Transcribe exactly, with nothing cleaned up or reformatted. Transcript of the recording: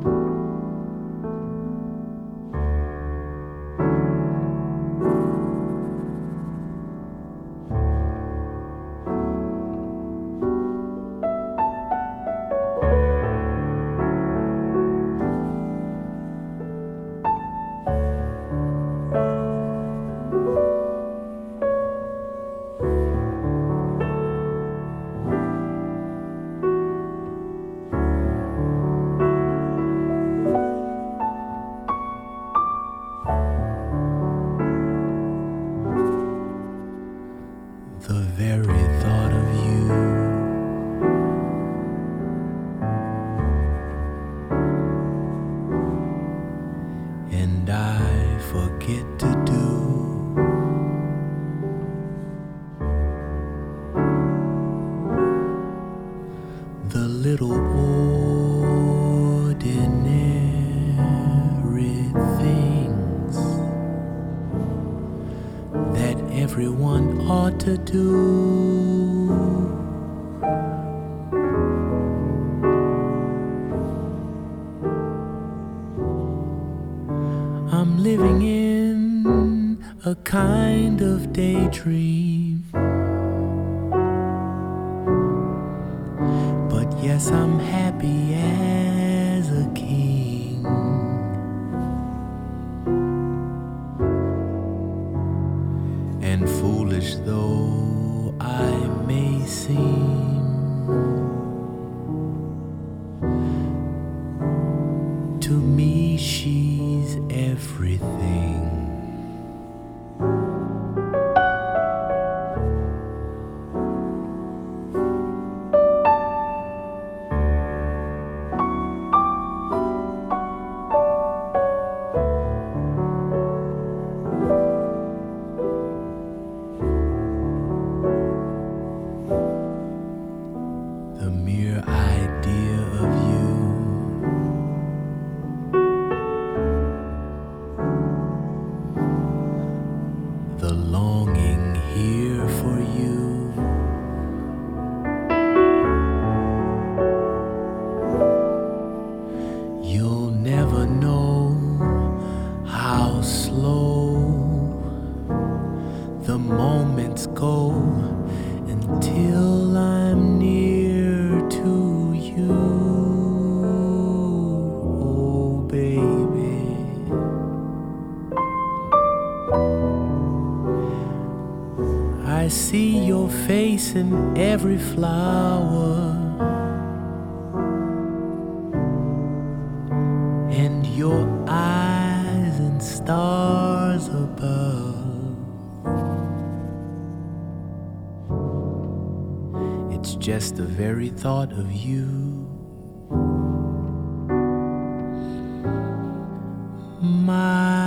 The very thought of you and I forget to do the little ordinary things that everyone ought to do. I'm living in a kind of daydream, but yes, I'm happy as a king. And foolish though I may seem, to me she's everything. The mere idea of you the longing here for you you'll never know how slow the moments go until I'm near to you. Oh, baby, I see your face in every flower and your eyes in stars above. It's just the very thought of you, my